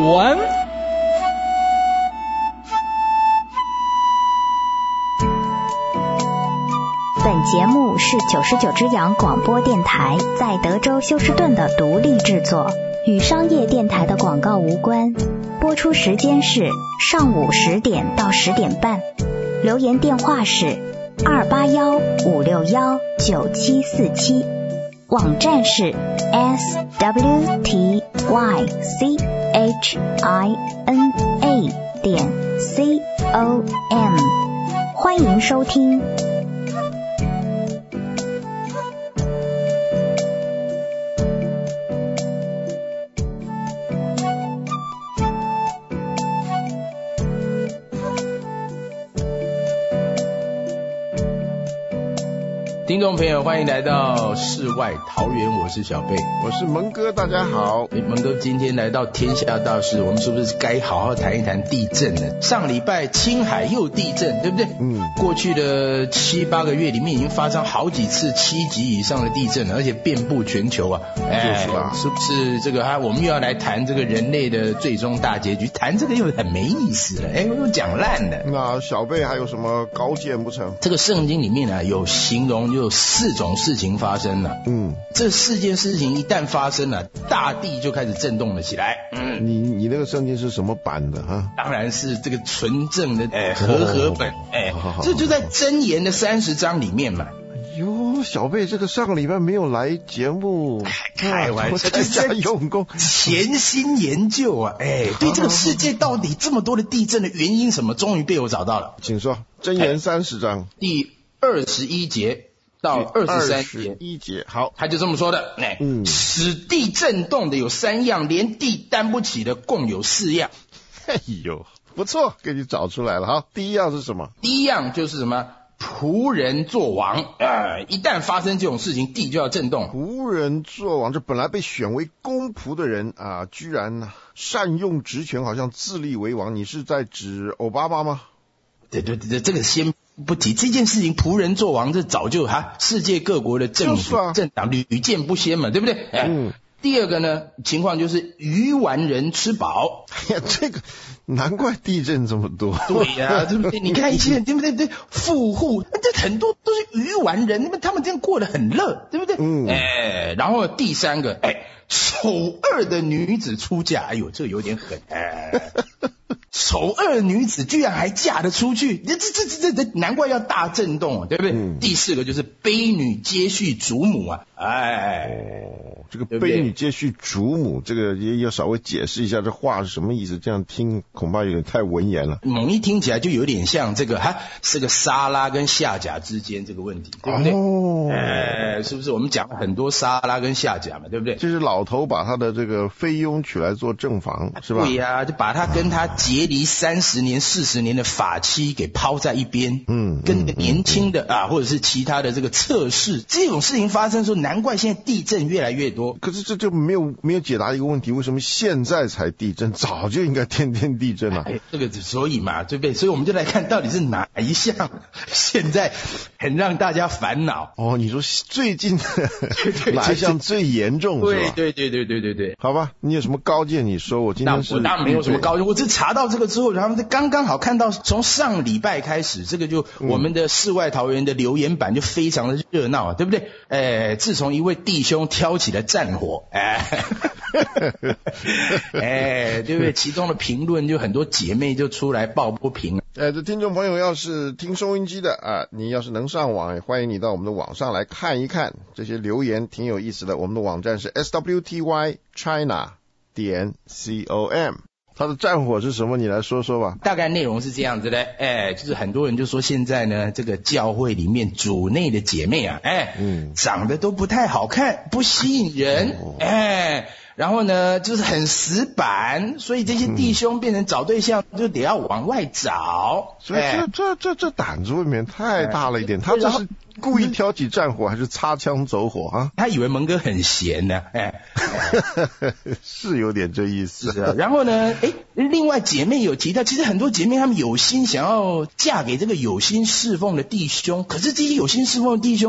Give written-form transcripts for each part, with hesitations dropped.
湾。 本节目是99只羊广播电台在德州休斯顿的独立制作，与商业电台的广告无关。播出时间是上午10点到10点半。留言电话是281-561-9747。网站是 swtychina.com。欢迎收听。 听众朋友，欢迎来到世外桃源，我是小贝， 我是蒙哥，大家好。 蒙哥今天来到天下大事，我们是不是该好好谈一谈地震呢？上礼拜青海又地震，对不对？过去的7、8个月里面已经发生好几次7级以上的地震了，而且遍布全球啊。 就是吧？ 是不是这个我们又要来谈这个人类的最终大结局？谈这个又很没意思了，我又讲烂了。 那小贝还有什么高见不成？这个圣经里面有形容有4种事情发生了。这4件事情一旦发生了，大地就开始震动了起来。 你那个圣经是什么版的哈？ 当然是这个纯正的和本。这就在箴言的30章里面嘛。 哟，小贝这个上个礼拜没有来节目， 开玩笑， 在家用功， 潜心研究啊。对这个世界到底这么多的地震的原因什么，终于被我找到了。 请说，箴言30章第21节到23 节，好， 他就这么说的。使地震动的有3样，连地担不起的共有4样。 哎呦，不错，给你找出来了。好，第一样是什么？ 第一样就是什么？仆人作王。一旦发生这种事情，地就要震动。 仆人作王，这本来被选为公仆的人啊，居然善用职权，好像自立为王。你是在指奥巴马吗？ 对，这个先不提这件事情，仆人作王，这早就世界各国的政府、政党屡见不鲜嘛，对不对？第二个呢，情况就是鱼丸人吃饱。 这个难怪地震这么多。 对呀，对不对？你看一些人，对不对？富户，这很多都是鱼丸人，他们这样过得很乐，对不对？然后第3个，丑恶的女子出嫁，哎呦，这有点狠。丑恶女子居然还嫁得出去，这难怪要大震动，对不对？第4个就是卑女接续主母啊。 这个卑女接续主母，这个也要稍微解释一下这话是什么意思，这样听恐怕有点太文言了。 猛一听起来就有点像这个是个沙拉跟夏甲之间这个问题，对不对？是不是我们讲了很多沙拉跟夏甲嘛，对不对？ 就是老头把他的这个菲佣娶来做正房，是吧？ 对呀，就把他跟他结离30年、40年的法妻给抛在一边，跟那个年轻的或者是其他的这个测试，这种事情发生的时候，难怪现在地震越来越多。 可是这就没有解答一个问题，为什么现在才地震？早就应该天天地震了。 这个所以嘛，对不对？所以我们就来看到底是哪一项现在很让大家烦恼。 你说最近的哪一项最严重是吧？ 对。 好吧，你有什么高见你说？我今天我当然没有什么高见，我只查到这个之后，然后刚好看到从上礼拜开始，这个就我们的世外桃源的留言板就非常的热闹，对不对？自从一位弟兄挑起了战火，对不对？其中的评论就很多姐妹就出来抱不平。 这听众朋友要是听收音机的你要是能上网，也欢迎你到我们的网上来看一看，这些留言挺有意思的。我们的网站是 swtychina.com。它的战火是什么？你来说说吧。 大概内容是这样子的，就是很多人就说现在呢，这个教会里面主内的姐妹长得都不太好看，不吸引人，然后呢，就是很死板，所以这些弟兄变成找对象就得要往外找。 所以这胆子未免太大了一点。他这是故意挑起战火，还是擦枪走火啊？ 他以为蒙哥很闲呢， 是有点这意思。 是啊。然后呢，另外姐妹有提到，其实很多姐妹她们有心想要嫁给这个有心侍奉的弟兄，可是这些有心侍奉的弟兄呢，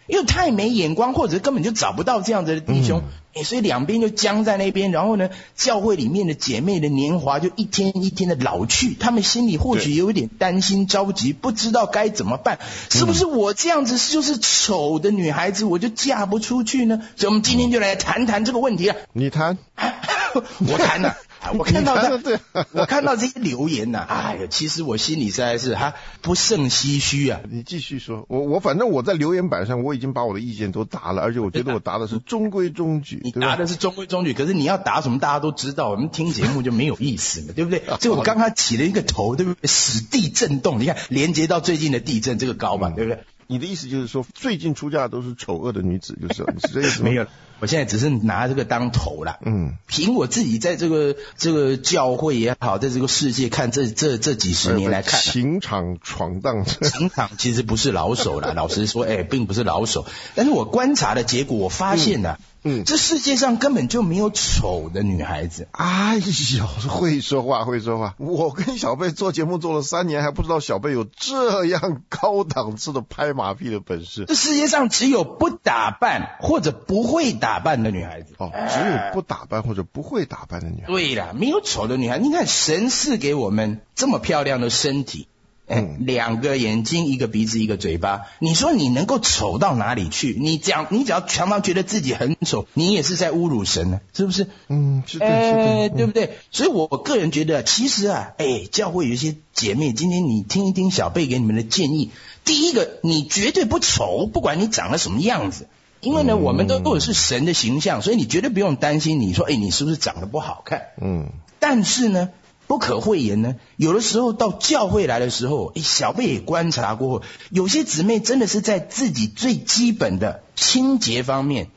因为太没眼光，或者根本就找不到这样子的弟兄，所以两边就僵在那边。然后呢，教会里面的姐妹的年华就一天一天的老去，他们心里或许有一点担心着急，不知道该怎么办。是不是我这样子就是丑的女孩子，我就嫁不出去呢？所以我们今天就来谈谈这个问题啊。 你谈？ 我谈了。我看到这些留言呐，哎呀，其实我心里实在是不胜唏嘘啊。 你继续说，我反正我在留言板上我已经把我的意见都答了，而且我觉得我答的是中规中矩。 你答的是中规中矩，可是你要答什么大家都知道，我们听节目就没有意思了，对不对？所以我刚刚起了一个头，对不对？使地震动，你看连接到最近的地震这个高嘛，对不对？ 你的意思就是说，最近出嫁都是丑恶的女子，就是了，你是这意思吗？ 没有，我现在只是拿这个当头啦。凭我自己在这个教会也好，在这个世界看这几十年来看， 情场闯荡， 情场其实不是老手啦，老实说，并不是老手。但是我观察的结果，我发现呢，这世界上根本就没有丑的女孩子。 哎呦，会说话。我跟小贝做节目做了3年，还不知道小贝有这样高档次的拍马屁的本事。 这世界上只有不打扮或者不会打扮的女孩子。 只有不打扮或者不会打扮的女孩子。 对啦，没有丑的女孩。你看神赐给我们这么漂亮的身体。2个眼睛，1个鼻子，1个嘴巴，你说你能够丑到哪里去？你只要常常觉得自己很丑，你也是在侮辱神呢，是不是？ 是的， 对不对？所以我个人觉得，其实教会有一些姐妹，今天你听一听小贝给你们的建议。第一个，你绝对不丑，不管你长得什么样子，因为呢，我们都是神的形象，所以你绝对不用担心，你说你是不是长得不好看？但是呢，不可讳言呢，有的时候到教会来的时候，小贝也观察过，有些姊妹真的是在自己最基本的清洁方面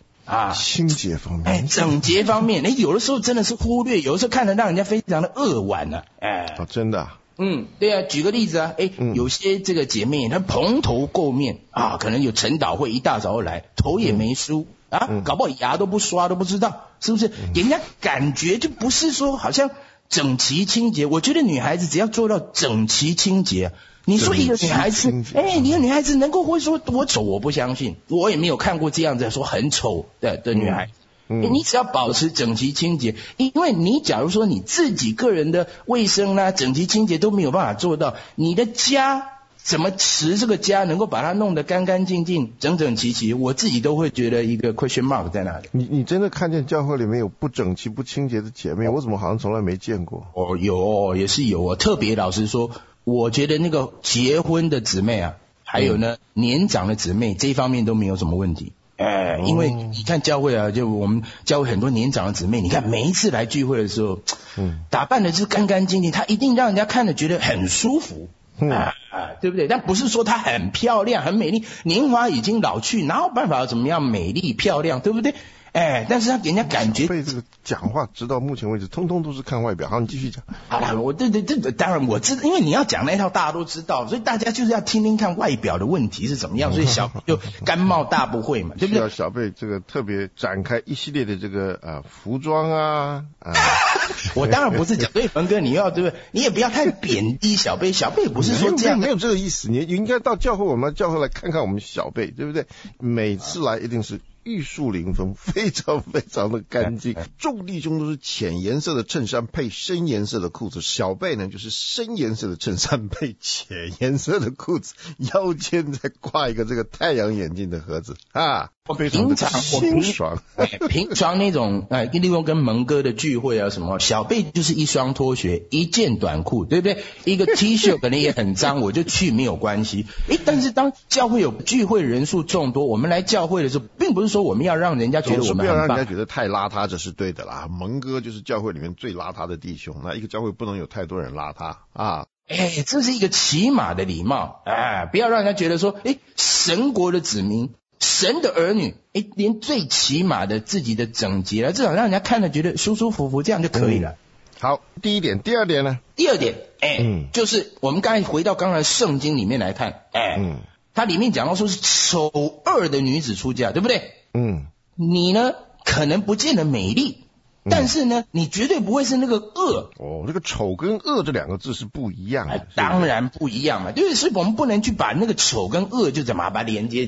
整洁方面，有的时候真的是忽略，有的时候看得让人家非常的扼腕呢。 真的啊？ 对啊，举个例子啊，有些这个姐妹她蓬头垢面可能有晨祷会一大早来，头也没梳搞不好牙都不刷都不知道，是不是？给人家感觉就不是说好像整齐清洁。我觉得女孩子只要做到整齐清洁，你说一个女孩子，一个女孩子能够会说多丑，我不相信，我也没有看过这样子说很丑的女孩子。你只要保持整齐清洁，因为你假如说你自己个人的卫生啦、整齐清洁都没有办法做到，你的家怎么持这个家能够把它弄得干干净净、整整齐齐，我自己都会觉得一个 question mark 在那里。 你真的看见教会里面有不整齐不清洁的姐妹？我怎么好像从来没见过？ 有，也是有。特别老实说，我觉得那个结婚的姊妹还有呢年长的姊妹，这一方面都没有什么问题。因为你看教会就我们教会很多年长的姊妹，你看每一次来聚会的时候，打扮的是干干净净，她一定让人家看了觉得很舒服。对不对？但不是说她很漂亮很美丽，年华已经老去，哪有办法怎么样美丽漂亮，对不对？但是她给人家感觉被这个讲话直到目前为止通通都是看外表。好，你继续讲。 好了，对，当然我知道，因为你要讲那一套大家都知道，所以大家就是要听听看外表的问题是怎么样，所以小贝就甘冒大不讳嘛，对不对？ 需要小贝这个特别展开一系列的这个服装我当然不是讲，所以冯哥你要对不对？你也不要太贬低小贝，小贝不是说这样， 没有这个意思。你应该到教会，我们教会来看看我们小贝，对不对？每次来一定是玉树临风，非常非常的干净。众弟兄都是浅颜色的衬衫配深颜色的裤子，小贝呢就是深颜色的衬衫配浅颜色的裤子，腰间再挂一个这个太阳眼镜的盒子我平常那种例如跟蒙哥的聚会什么，小贝就是一双拖鞋一件短裤，对不对？一个 T 恤可能也很脏，我就去没有关系。但是当教会有聚会人数众多，我们来教会的时候，并不是说我们要让人家觉得我们很棒， 不要让人家觉得太邋遢，这是对的啦。蒙哥就是教会里面最邋遢的弟兄，那一个教会不能有太多人邋遢这是一个起码的礼貌不要让人家觉得说神国的子民，神的儿女，连最起码的自己的整洁了，至少让人家看了觉得舒舒服服，这样就可以了。 好，第一点。第二点呢？ 第二点，就是我们刚才回到刚才圣经里面来看，它里面讲到说是丑恶的女子出嫁，对不对？你呢可能不见得美丽，但是呢你绝对不会是那个恶。 这个丑跟恶这2个字是不一样的。 当然不一样嘛，对，所以我们不能去把那个丑跟恶就怎么把它连接起来，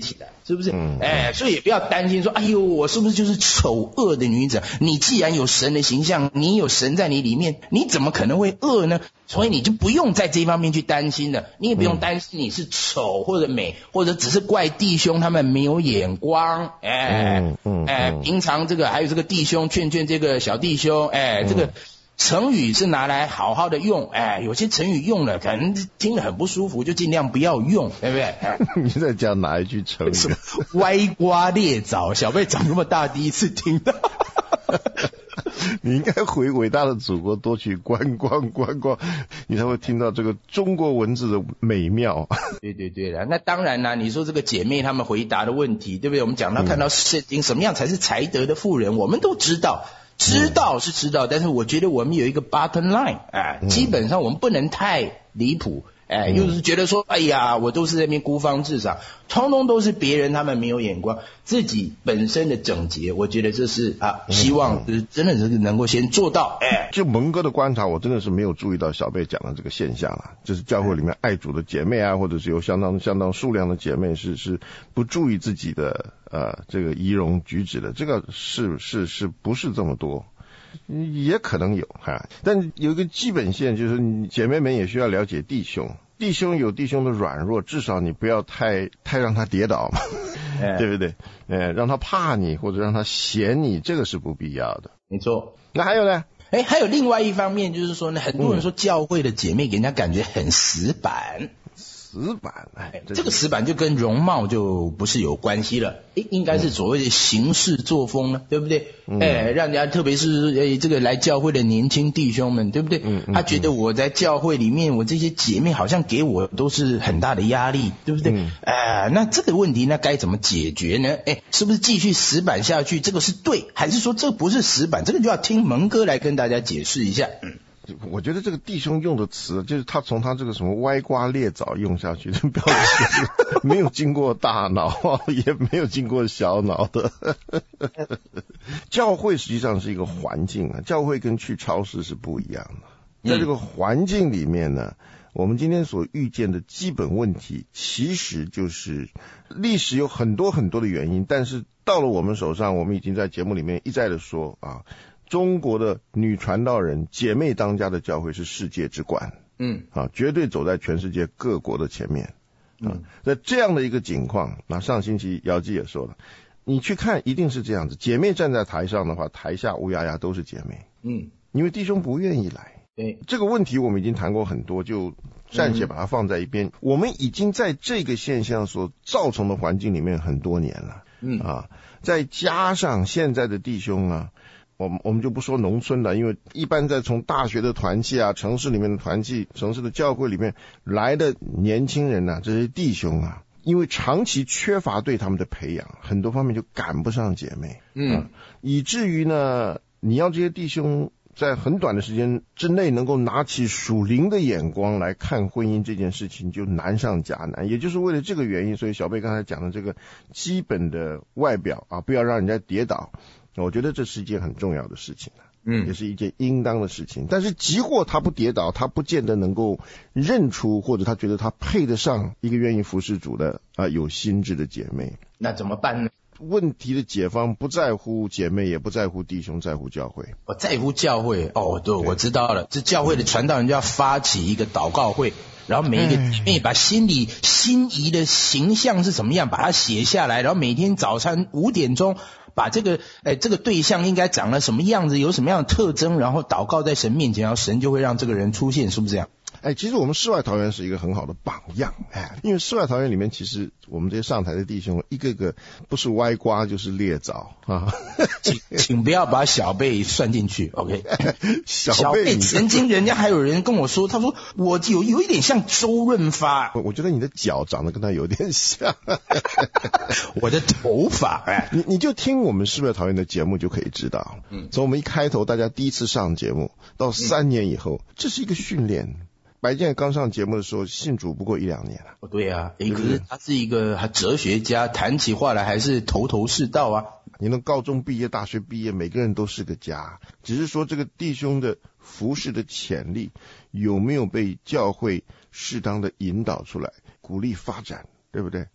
是不是？所以也不要担心说，哎呦，我是不是就是丑恶的女子？你既然有神的形象，你有神在你里面，你怎么可能会恶呢？所以你就不用在这方面去担心了，你也不用担心你是丑或者美，或者只是怪弟兄他们没有眼光。平常这个还有这个弟兄劝这个小弟兄，这个成语是拿来好好的用，有些成语用了可能听得很不舒服，就尽量不要用，对不对？ 你在讲哪一句成语？ 歪瓜裂枣，小贝长这么大第一次听到。 你应该回伟大的祖国多去观光，你才会听到这个中国文字的美妙。 对的，那当然啦，你说这个姐妹她们回答的问题，对不对？我们讲到看到圣经什么样才是才德的妇人，我们都知道是知道，但是我觉得我们有一个 bottom line，基本上我们不能太离谱。又是觉得说，哎呀，我都是在那边孤芳自赏，通通都是别人他们没有眼光，自己本身的整洁，我觉得这是希望真的是能够先做到。 就蒙哥的观察，我真的是没有注意到小贝讲的这个现象啦，就是教会里面爱主的姐妹或者是有相当数量的姐妹是不注意自己的这个仪容举止的，这个是不是这么多？也可能有但有一个基本线，就是姐妹们也需要了解弟兄有弟兄的软弱，至少你不要太让他跌倒嘛，对不对？让他怕你或者让他嫌你，这个是不必要的。 没错。 那还有呢？ 还有另外一方面就是说呢，很多人说教会的姐妹给人家感觉很死板。这个死板就跟容貌就不是有关系了，应该是所谓的行事作风了，对不对？让人家特别是这个来教会的年轻弟兄们，对不对？他觉得我在教会里面，我这些姐妹好像给我都是很大的压力，对不对？那这个问题那该怎么解决呢？是不是继续死板下去？这个是对，还是说这不是死板？这个就要听蒙哥来跟大家解释一下。 我觉得这个弟兄用的词，就是他从他这个什么歪瓜裂枣用下去，这标准没有经过大脑，也没有经过小脑的。教会实际上是一个环境教会跟去超市是不一样的。在这个环境里面呢，我们今天所遇见的基本问题，其实就是历史有很多很多的原因，但是到了我们手上，我们已经在节目里面一再的说中国的女传道人姐妹当家的教会是世界之冠，绝对走在全世界各国的前面。在这样的一个情况，那上星期姚基也说了，你去看一定是这样子，姐妹站在台上的话，台下乌鸦鸦都是姐妹，因为弟兄不愿意来。这个问题我们已经谈过很多，就暂且把它放在一边。我们已经在这个现象所造成的环境里面很多年了，再加上现在的弟兄我们就不说农村了，因为一般在从大学的团契城市里面的团契，城市的教会里面来的年轻人这些弟兄因为长期缺乏对他们的培养，很多方面就赶不上姐妹，以至于呢，你要这些弟兄在很短的时间之内能够拿起属灵的眼光来看婚姻这件事情，就难上加难。也就是为了这个原因，所以小贝刚才讲的这个基本的外表不要让人家跌倒，我觉得这是一件很重要的事情，也是一件应当的事情。但是即或他不跌倒，他不见得能够认出，或者他觉得他配得上一个愿意服侍主的有心智的姐妹。 那怎么办呢？ 问题的解方不在乎姐妹，也不在乎弟兄，在乎教会。 我在乎教会对，我知道了。这教会的传道人就要发起一个祷告会，然后每一个姐妹把心里心仪的形象是什么样，把它写下来，然后每天早餐5点钟把这个对象应该长了什么样子，有什么样的特征，然后祷告在神面前，然后神就会让这个人出现，是不是这样？ 其实我们世外桃源是一个很好的榜样，因为世外桃源里面，其实我们这些上台的弟兄，一个个不是歪瓜就是裂枣请不要把小贝算进去 ，OK？ 小贝曾经人家还有人跟我说，他说我有一点像周润发， 我觉得你的脚长得跟他有点像， 我的头发， 你就听我们世外桃源的节目就可以知道，从我们一开头大家第一次上节目到3年以后，这是一个训练。白健刚上节目的时候，信主不过1-2年了。 对啊，可是他是一个哲学家，谈起话来还是头是道你能高中毕业、大学毕业，每个人都是个家，只是说这个弟兄的服事的潜力有没有被教会适当的引导出来，鼓励发展，对不对？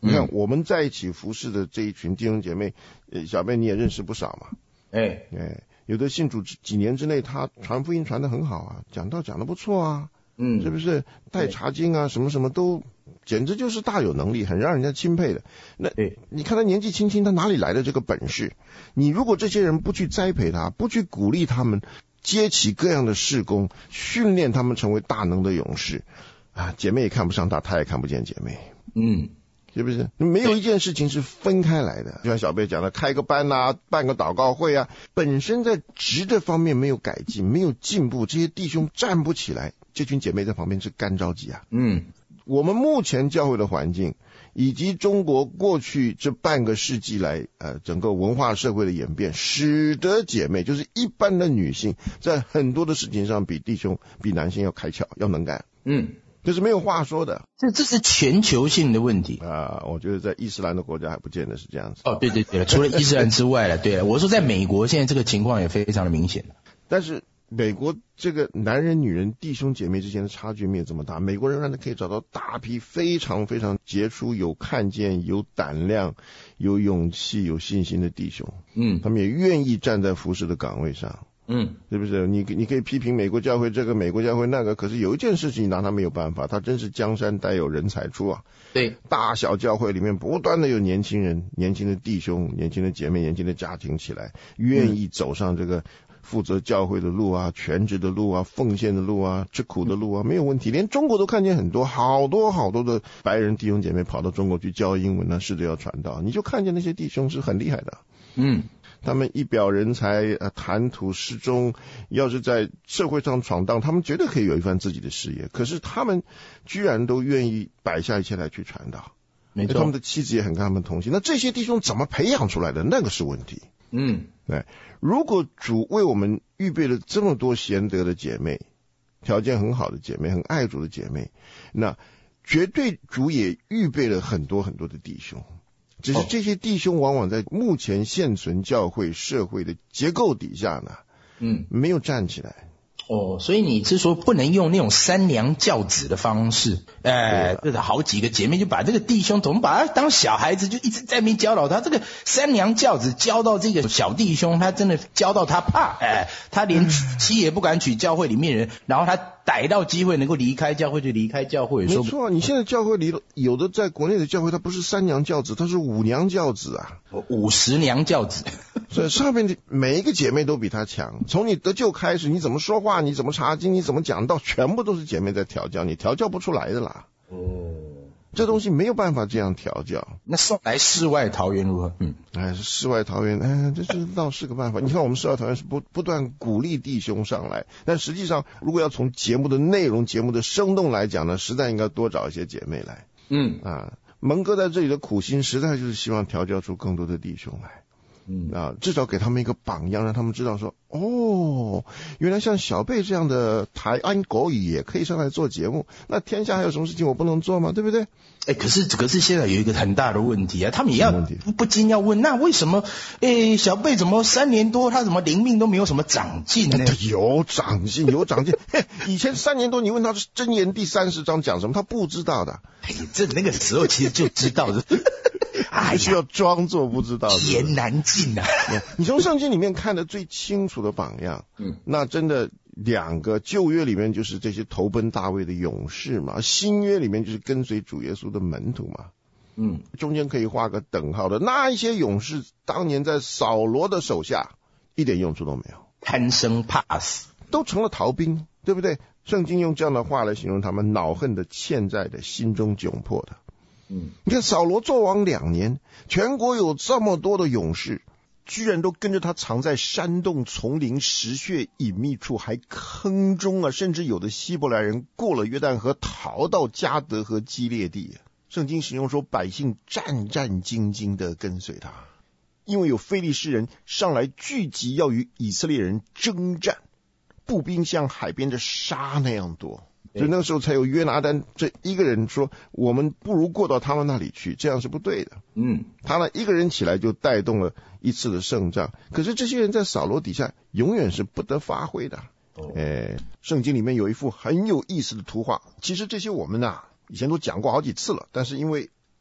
你看我们在一起服侍的这一群弟兄姐妹，小贝你也认识不少嘛。有的信主几年之内，他传福音传得很好啊，讲道讲得不错啊，是不是？带查经啊，什么什么都，简直就是大有能力，很让人家钦佩的。那你看他年纪轻轻，他哪里来的这个本事？你如果这些人不去栽培他，不去鼓励他们，接起各样的事工，训练他们成为大能的勇士啊，姐妹也看不上他，他也看不见姐妹。是不是？没有一件事情是分开来的。就像小贝讲的，开个班啊，办个祷告会啊，本身在职的方面没有改进，没有进步，这些弟兄站不起来，这群姐妹在旁边是干着急啊。我们目前教会的环境，以及中国过去这半个世纪来整个文化社会的演变，使得姐妹就是一般的女性，在很多的事情上比弟兄比男性要开窍，要能干。这是没有话说的， 这是全球性的问题啊！我觉得在伊斯兰的国家还不见得是这样子。 对，除了伊斯兰之外了，对了，我说在美国现在这个情况也非常的明显。 但是美国这个男人、女人、弟兄姐妹之间的差距没有这么大，美国仍然可以找到大批非常非常杰出、有看见、有胆量、有勇气、有信心的弟兄。他们也愿意站在服侍的岗位上。是不是？你可以批评美国教会这个，美国教会那个，可是有一件事情你拿他没有办法，他真是江山代有人才出啊。 对， 大小教会里面不断的有年轻人、年轻的弟兄、年轻的姐妹、年轻的家庭起来，愿意走上这个负责教会的路啊、全职的路啊、奉献的路啊、吃苦的路啊，没有问题。连中国都看见好多的白人弟兄姐妹跑到中国去教英文啊，试着要传道，你就看见那些弟兄是很厉害的。他们一表人才，谈吐适中，要是在社会上闯荡，他们绝对可以有一番自己的事业。可是他们居然都愿意摆下一切来去传道，没错，他们的妻子也很跟他们同行。那这些弟兄怎么培养出来的？那个是问题。对，如果主为我们预备了这么多贤德的姐妹，条件很好的姐妹，很爱主的姐妹，那绝对主也预备了很多很多的弟兄。只是这些弟兄往往在目前现存教会社会的结构底下呢，没有站起来。 所以你是说不能用那种三娘教子的方式，这好几个姐妹就把这个弟兄总把他当小孩子，就一直在那边教导他。这个三娘教子教到这个小弟兄，他真的教到他怕，他连娶妻也不敢娶教会里面人，然后他逮到机会能够离开教会就离开教会。 没错，你现在教会里有的在国内的教会，他不是三娘教子，他是五娘教子啊 ，50娘教子。 所以上面的每一个姐妹都比他强，从你得救开始，你怎么说话，你怎么查经，你怎么讲道，全部都是姐妹在调教，你调教不出来的啦。这东西没有办法这样调教。 那送来世外桃源如何？ 世外桃源，这倒是个办法。你看我们世外桃源是不断鼓励弟兄上来，但实际上如果要从节目的内容、节目的生动来讲呢，实在应该多找一些姐妹来。蒙哥在这里的苦心，实在就是希望调教出更多的弟兄来。至少给他们一个榜样，让他们知道说，原来像小贝这样的台湾国语也可以上来做节目，那天下还有什么事情我不能做吗？对不对？ 可是现在有一个很大的问题啊，他们也要不禁要问，那为什么小贝怎么3年多他怎么灵命都没有什么长进呢？ 有长进。以前3年多你问他是箴言第30章讲什么，他不知道的。 那个时候其实就知道的。 需要装作不知道的， 言难尽啊。 你从圣经里面看的最清楚的榜样，那真的2个，旧约里面就是这些投奔大卫的勇士嘛，新约里面就是跟随主耶稣的门徒嘛。中间可以画个等号的那一些勇士，当年在扫罗的手下一点用处都没有， 贪生怕死， 都成了逃兵，对不对？圣经用这样的话来形容他们，恼恨的、欠债的、心中窘迫的。你看扫罗做王2年，全国有这么多的勇士，居然都跟着他藏在山洞、丛林、石穴隐秘处，还坑中啊，甚至有的希伯来人过了约旦河，逃到迦得和基列地。圣经形容说，百姓战战兢兢地跟随他，因为有非利士人上来聚集，要与以色列人征战，步兵像海边的沙那样多。所以那个时候才有约拿单这一个人说，我们不如过到他们那里去，这样是不对的。他呢一个人起来就带动了一次的胜仗，可是这些人在扫罗底下永远是不得发挥的。圣经里面有一幅很有意思的图画，其实这些我们以前都讲过好几次了，但是因为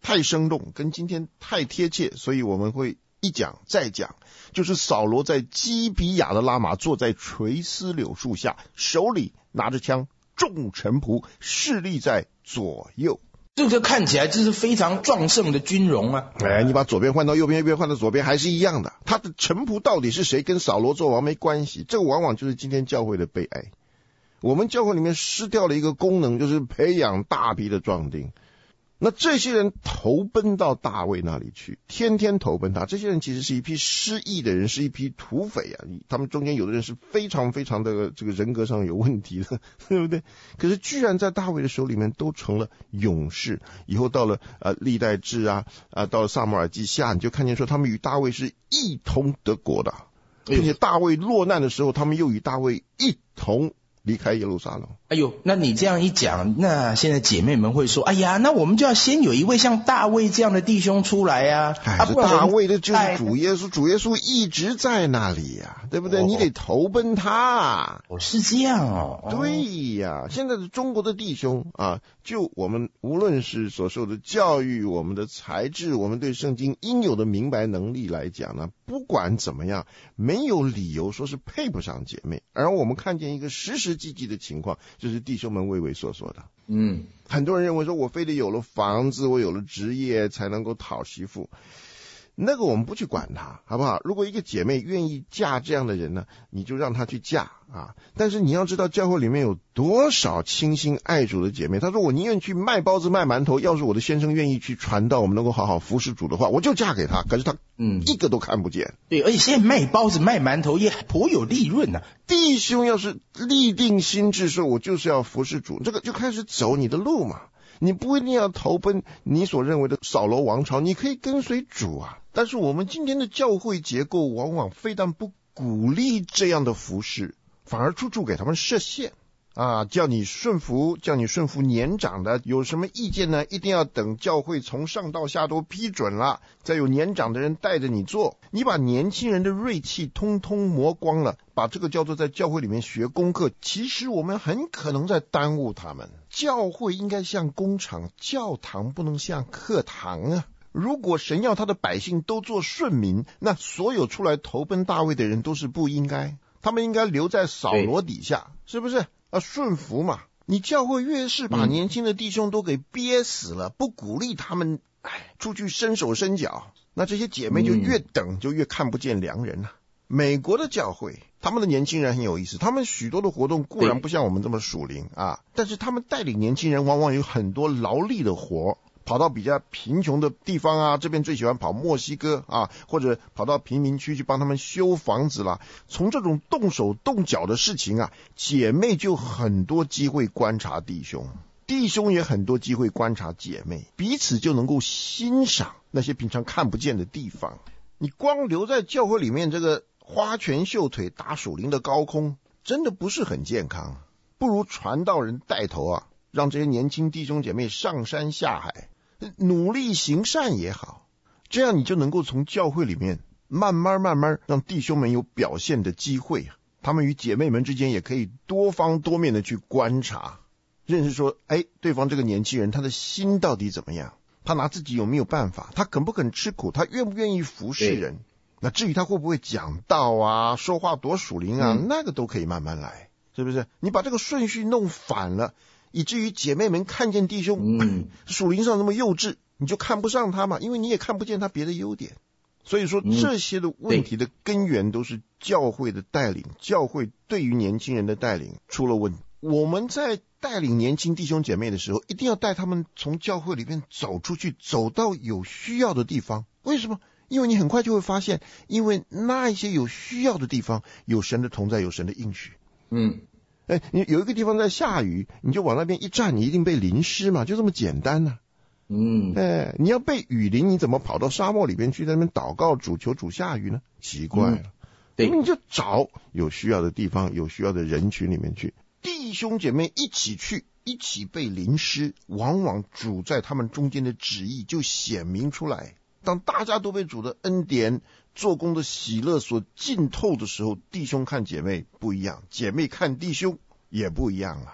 太生动，跟今天太贴切，所以我们会一讲再讲。就是扫罗在基比亚的拉玛，坐在垂丝柳树下，手里拿着枪，众臣仆侍立在左右。 这个看起来就是非常壮盛的军容啊！ 你把左边换到右边，右边换到左边，还是一样的。他的臣仆到底是谁，跟扫罗做王没关系。这个往往就是今天教会的悲哀。我们教会里面失掉了一个功能，就是培养大批的壮丁。那这些人投奔到大卫那里去，天天投奔他。这些人其实是一批失意的人，是一批土匪啊！他们中间有的人是非常非常的这个人格上有问题的，对不对？可是居然在大卫的手里面都成了勇士。以后到了历代志到了撒母耳记下，你就看见说他们与大卫是一同得国的，并且大卫落难的时候，他们又与大卫一同离开耶路撒冷。 哎呦，那你这样一讲，那现在姐妹们会说，哎呀，那我们就要先有一位像大卫这样的弟兄出来呀！ 这大卫的就是主耶稣，主耶稣一直在那里呀，对不对？你得投奔他。 是这样哦。 对呀，现在的中国的弟兄啊，就我们无论是所受的教育，我们的才智，我们对圣经应有的明白能力来讲呢，不管怎么样，没有理由说是配不上姐妹。而我们看见一个实实际际的情况，就是弟兄们畏畏缩缩的。很多人认为说我非得有了房子，我有了职业才能够讨媳妇。那个我们不去管他，好不好？如果一个姐妹愿意嫁这样的人呢，你就让她去嫁啊。但是你要知道，教会里面有多少倾心爱主的姐妹，她说我宁愿去卖包子卖馒头，要是我的先生愿意去传道，我们能够好好服侍主的话，我就嫁给他。可是他一个都看不见。 对，而且现在卖包子卖馒头也颇有利润啊。 弟兄要是立定心志说我就是要服侍主，这个就开始走你的路嘛。你不一定要投奔你所认为的扫罗王朝，你可以跟随主啊。但是我们今天的教会结构往往非但不鼓励这样的服事，反而处处给他们设限啊，叫你顺服年长的，有什么意见呢？一定要等教会从上到下都批准了，再有年长的人带着你做。你把年轻人的锐气通通磨光了，把这个叫做在教会里面学功课，其实我们很可能在耽误他们。教会应该像工厂，教堂不能像课堂啊。如果神要他的百姓都做顺民，那所有出来投奔大卫的人都是不应该，他们应该留在扫罗底下，是不是？顺服嘛。你教会越是把年轻的弟兄都给憋死了，不鼓励他们出去伸手伸脚，那这些姐妹就越等就越看不见良人了。美国的教会他们的年轻人很有意思，他们许多的活动固然不像我们这么属灵啊，但是他们带领年轻人往往有很多劳力的活，跑到比较贫穷的地方啊，这边最喜欢跑墨西哥啊，或者跑到贫民区去帮他们修房子啦。从这种动手动脚的事情啊，姐妹就很多机会观察弟兄，弟兄也很多机会观察姐妹，彼此就能够欣赏那些平常看不见的地方。你光留在教会里面这个花拳绣腿打属灵的高空，真的不是很健康。不如传道人带头啊，让这些年轻弟兄姐妹上山下海，努力行善也好，这样你就能够从教会里面慢慢让弟兄们有表现的机会啊。他们与姐妹们之间也可以多方多面的去观察，认识说对方这个年轻人他的心到底怎么样，他拿自己有没有办法，他肯不肯吃苦，他愿不愿意服侍人。那至于他会不会讲道啊，说话多属灵啊，那个都可以慢慢来，是不是？你把这个顺序弄反了，以至于姐妹们看见弟兄属灵上那么幼稚，你就看不上他嘛，因为你也看不见他别的优点。所以说这些的问题的根源都是教会的带领，教会对于年轻人的带领出了问题。我们在带领年轻弟兄姐妹的时候，一定要带他们从教会里面走出去，走到有需要的地方。为什么？因为你很快就会发现，因为那一些有需要的地方有神的同在，有神的应许。你有一个地方在下雨，你就往那边一站，你一定被淋湿嘛，就这么简单啊。你要被雨淋，你怎么跑到沙漠里边去，在那边祷告主，求主下雨呢？奇怪了。你就找有需要的地方，有需要的人群里面去，弟兄姐妹一起去，一起被淋湿，往往主在他们中间的旨意就显明出来。当大家都被主的恩典做工的喜乐所浸透的时候，弟兄看姐妹不一样，姐妹看弟兄也不一样了。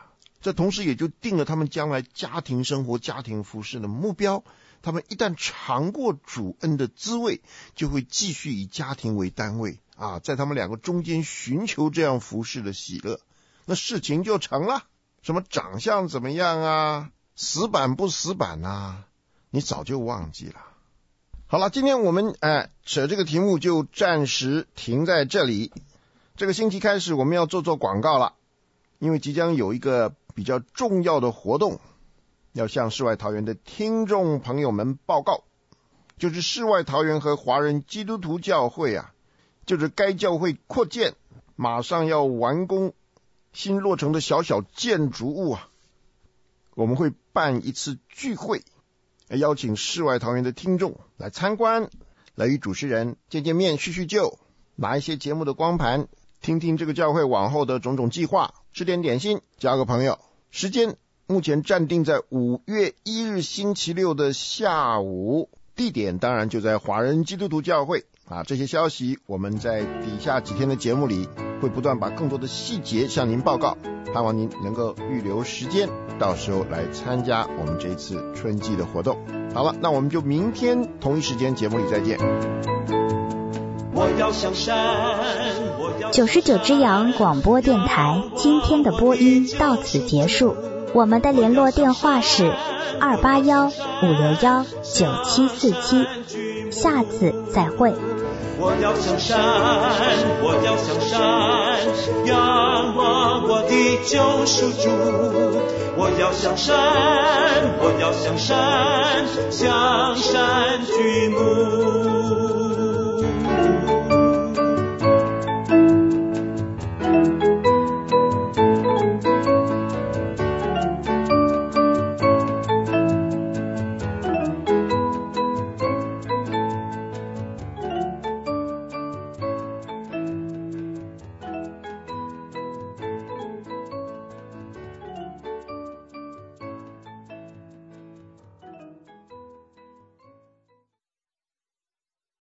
这同时也就定了他们将来家庭生活、家庭服侍的目标。他们一旦尝过主恩的滋味，就会继续以家庭为单位啊，在他们两个中间寻求这样服侍的喜乐，那事情就成了。什么长相怎么样啊，死板不死板啊，你早就忘记了。好了，今天我们扯这个题目就暂时停在这里。这个星期开始我们要做广告了，因为即将有一个比较重要的活动要向世外桃源的听众朋友们报告，就是世外桃源和华人基督徒教会啊，就是该教会扩建，马上要完工新落成的小小建筑物啊，我们会办一次聚会，邀请世外桃源的听众来参观，来与主持人见见面叙叙旧，拿一些节目的光盘，听听这个教会往后的种种计划，吃点点心，交个朋友。时间目前暂定在5月1日星期六的下午，地点当然就在华人基督徒教会啊。这些消息我们在底下几天的节目里会不断把更多的细节向您报告，盼望您能够预留时间，到时候来参加我们这一次春季的活动。好了，那我们就明天同一时间节目里再见。 我要向山 99只羊广播电台今天的播音到此结束，我们的联络电话是281-561-9747，下次再会。 我要向山，我要向山，仰望我的救赎主。我要向山，我要向山，向山举目。